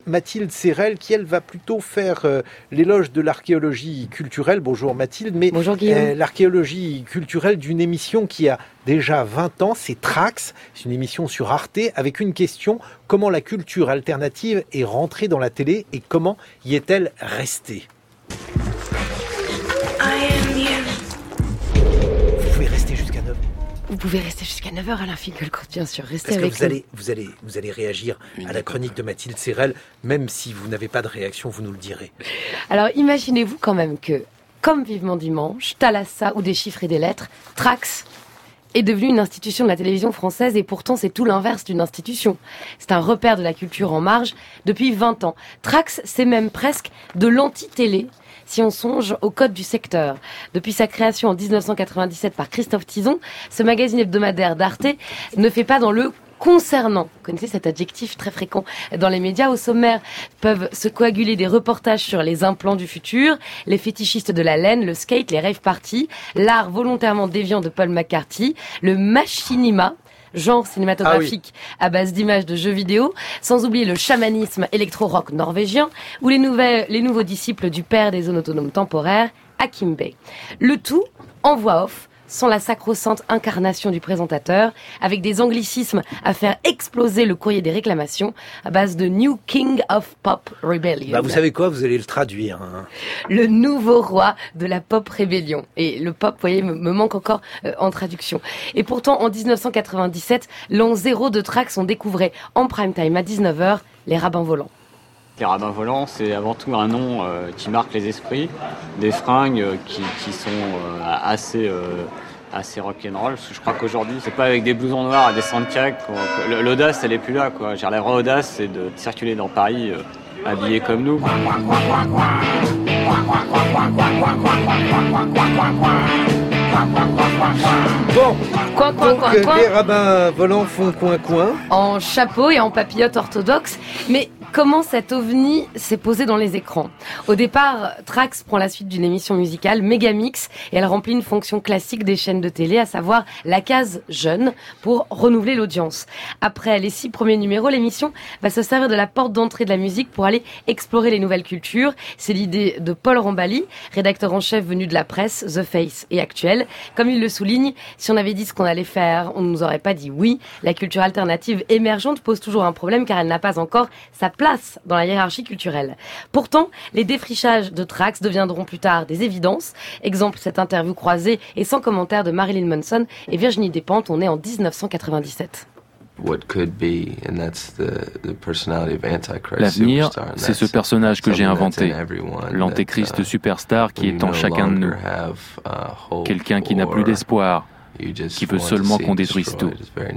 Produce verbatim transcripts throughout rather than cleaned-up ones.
Mathilde Serrel, qui elle va plutôt faire euh, l'éloge de l'archéologie culturelle. Bonjour Mathilde, mais Bonjour Guillaume. Euh, l'archéologie culturelle d'une émission qui a déjà vingt ans, c'est Trax, c'est une émission sur Arte avec une question: comment la culture alternative est rentrée dans la télé et comment y est-elle restée? Vous pouvez rester jusqu'à neuf heures. Vous pouvez rester jusqu'à neuf heures, Alain Finkielkraut, bien sûr. Restez Parce que avec vous nous. allez, vous, allez, vous allez réagir à la chronique de Mathilde Serrel, même si vous n'avez pas de réaction, vous nous le direz. Alors imaginez-vous quand même que, comme Vivement Dimanche, Thalassa ou Des chiffres et des lettres, Trax est devenu une institution de la télévision française, et pourtant c'est tout l'inverse d'une institution. C'est un repère de la culture en marge depuis vingt ans. Trax, c'est même presque de l'anti-télé, si on songe au code du secteur. Depuis sa création en dix-neuf cent quatre-vingt-dix-sept par Christophe Tizon, ce magazine hebdomadaire d'Arte ne fait pas dans le concernant. Vous connaissez cet adjectif très fréquent dans les médias. Au sommaire peuvent se coaguler des reportages sur les implants du futur, les fétichistes de la laine, le skate, les rave parties, l'art volontairement déviant de Paul McCarthy, le machinima, genre cinématographique ah oui. à base d'images de jeux vidéo, sans oublier le chamanisme électro-rock norvégien ou les, nouvelles, les nouveaux disciples du père des zones autonomes temporaires, Hakim Bey. Le tout en voix off, sans la sacro-sainte incarnation du présentateur, avec des anglicismes à faire exploser le courrier des réclamations à base de New King of Pop Rebellion. Bah vous savez quoi, vous allez le traduire. Hein. Le nouveau roi de la pop rébellion. Et le pop, vous voyez, me, me manque encore euh, en traduction. Et pourtant, en dix-neuf cent quatre-vingt-dix-sept, l'an zéro de Trax, on découvrait en prime time à dix-neuf heures les rabbins volants. Les rabbins volants, c'est avant tout un nom euh, qui marque les esprits, des fringues euh, qui, qui sont euh, assez, euh, assez rock'n'roll. Parce que je crois qu'aujourd'hui, c'est pas avec des blousons noirs et des sandcags. L'audace, elle est plus là, quoi. Genre, la vraie audace, c'est de circuler dans Paris euh, habillé comme nous. Bon, coin, coin, donc coin, euh, coin. Les rabbins volants font coin-coin. En chapeau et en papillote orthodoxe, mais comment cet ovni s'est posé dans les écrans? Au départ, Trax prend la suite d'une émission musicale, Megamix, et elle remplit une fonction classique des chaînes de télé, à savoir la case jeune, pour renouveler l'audience. Après les six premiers numéros, l'émission va se servir de la porte d'entrée de la musique pour aller explorer les nouvelles cultures. C'est l'idée de Paul Rambali, rédacteur en chef venu de la presse, The Face et Actuel. Comme il le souligne, si on avait dit ce qu'on allait faire, on ne nous aurait pas dit oui. La culture alternative émergente pose toujours un problème car elle n'a pas encore sa place dans la hiérarchie culturelle. Pourtant, les défrichages de Trax deviendront plus tard des évidences. Exemple, cette interview croisée et sans commentaire de Marilyn Manson et Virginie Despentes. On est en dix-neuf cent quatre-vingt-dix-sept. L'avenir, c'est ce personnage que j'ai inventé, l'antéchrist superstar qui est en chacun de nous, quelqu'un qui n'a plus d'espoir, qui veut seulement qu'on détruise tout.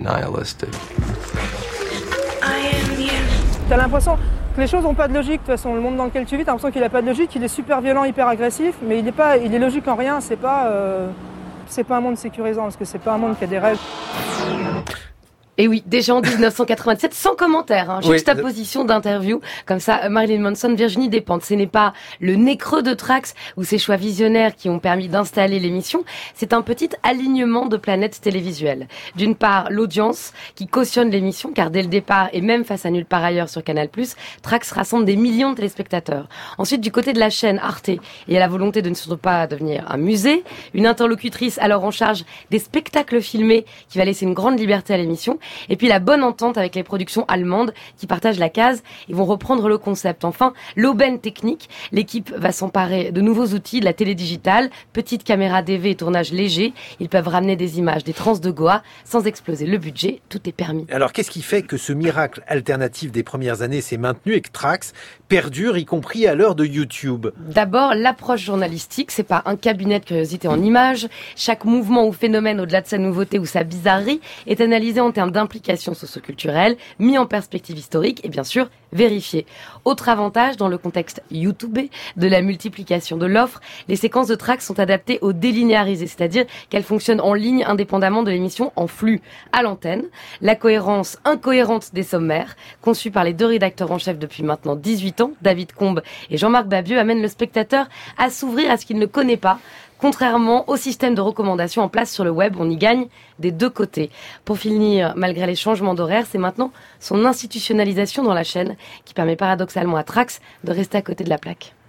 T'as l'impression que les choses n'ont pas de logique. De toute façon, le monde dans lequel tu vis, t'as l'impression qu'il n'a pas de logique. Il est super violent, hyper agressif, mais il est pas, il est logique en rien. C'est pas, euh, c'est pas un monde sécurisant parce que c'est pas un monde qui a des règles. Et oui, déjà en dix-neuf cent quatre-vingt-dix-sept, sans commentaire, hein, juxtaposition oui. d'interview, comme ça, Marilyn Manson, Virginie Despentes. Ce n'est pas le nez creux de Trax ou ses choix visionnaires qui ont permis d'installer l'émission, c'est un petit alignement de planètes télévisuelles. D'une part, l'audience qui cautionne l'émission, car dès le départ, et même face à Nulle part ailleurs sur Canal plus, Trax rassemble des millions de téléspectateurs. Ensuite, du côté de la chaîne Arte, il y a la volonté de ne surtout pas devenir un musée, une interlocutrice alors en charge des spectacles filmés qui va laisser une grande liberté à l'émission, et puis la bonne entente avec les productions allemandes qui partagent la case et vont reprendre le concept. Enfin, l'aubaine technique, l'équipe va s'emparer de nouveaux outils, de la télé digitale, petite caméra D V et tournage léger. Ils peuvent ramener des images des trans de Goa sans exploser le budget, tout est permis. Alors qu'est-ce qui fait que ce miracle alternatif des premières années s'est maintenu et que Trax perdure, y compris à l'heure de YouTube? D'abord, l'approche journalistique, c'est pas un cabinet de curiosité en images. Chaque mouvement ou phénomène, au-delà de sa nouveauté ou sa bizarrerie, est analysé en termes d'implication socio-culturelle, mis en perspective historique et bien sûr vérifié. Autre avantage, dans le contexte YouTubé de la multiplication de l'offre, les séquences de Trax sont adaptées au délinéarisé, c'est-à-dire qu'elles fonctionnent en ligne indépendamment de l'émission en flux à l'antenne. La cohérence incohérente des sommaires, conçus par les deux rédacteurs en chef depuis maintenant dix-huit ans, David Combe et Jean-Marc Babieux, amène le spectateur à s'ouvrir à ce qu'il ne connaît pas, Contrairement au système de recommandation en place sur le web, on y gagne des deux côtés. Pour finir, malgré les changements d'horaire, c'est maintenant son institutionnalisation dans la chaîne qui permet paradoxalement à Trax de rester à côté de la plaque.